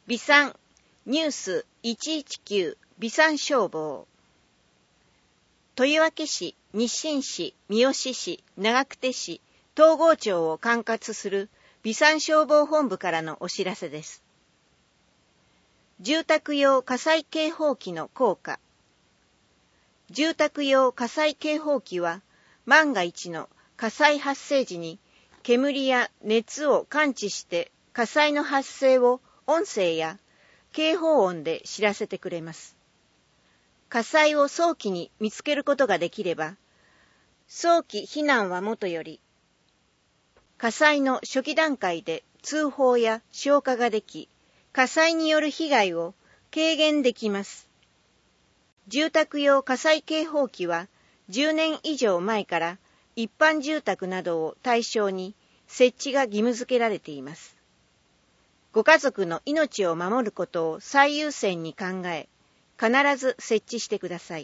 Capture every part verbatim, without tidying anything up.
備産ニュースいちいちきゅう備産消防。豊明市、日清市、三好市、長久手市、東郷町を管轄する備産消防本部からのお知らせです。住宅用火災警報器の効果。住宅用火災警報器は、万が一の火災発生時に煙や熱を感知して火災の発生を音声や警報音で知らせてくれます。火災を早期に見つけることができれば、早期避難はもとより、火災の初期段階で通報や消火ができ、火災による被害を軽減できます。住宅用火災警報器はじゅうねん以上前から一般住宅などを対象に設置が義務付けられています。ご家族の命を守ることを最優先に考え、必ず設置してください。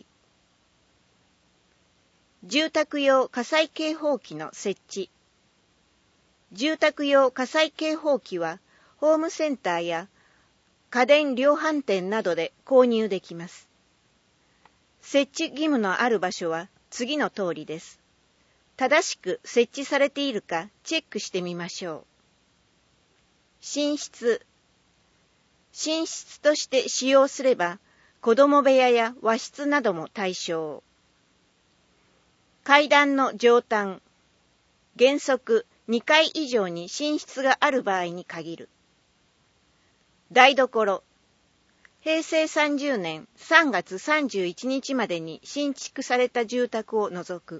住宅用火災警報器の設置。住宅用火災警報器は、ホームセンターや家電量販店などで購入できます。設置義務のある場所は次の通りです。正しく設置されているかチェックしてみましょう。寝室。寝室として使用すれば、子供部屋や和室なども対象。階段の上端。原則にかい以上に寝室がある場合に限る。台所。へいせいさんじゅうねんさんがつさんじゅういちにちまでに新築された住宅を除く。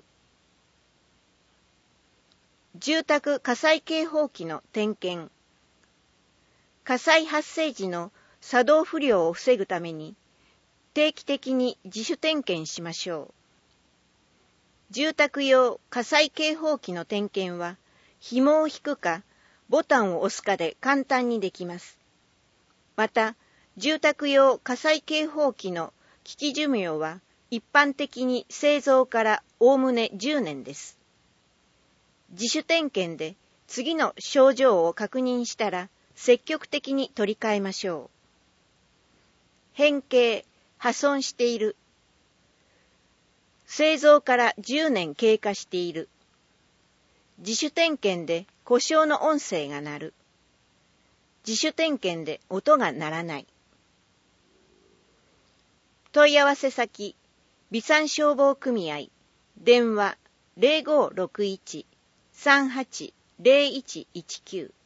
住宅火災警報器の点検。火災発生時の作動不良を防ぐために、定期的に自主点検しましょう。住宅用火災警報器の点検は、紐を引くか、ボタンを押すかで簡単にできます。また、住宅用火災警報器の機器寿命は、一般的に製造からおおむねじゅうねんです。自主点検で次の症状を確認したら、積極的に取り替えましょう。変形、破損している。製造からじゅうねん経過している。自主点検で故障の音声が鳴る。自主点検で音が鳴らない。問い合わせ先、備産消防組合、電話 ゼロごろくいち さんはちゼロいちいちきゅう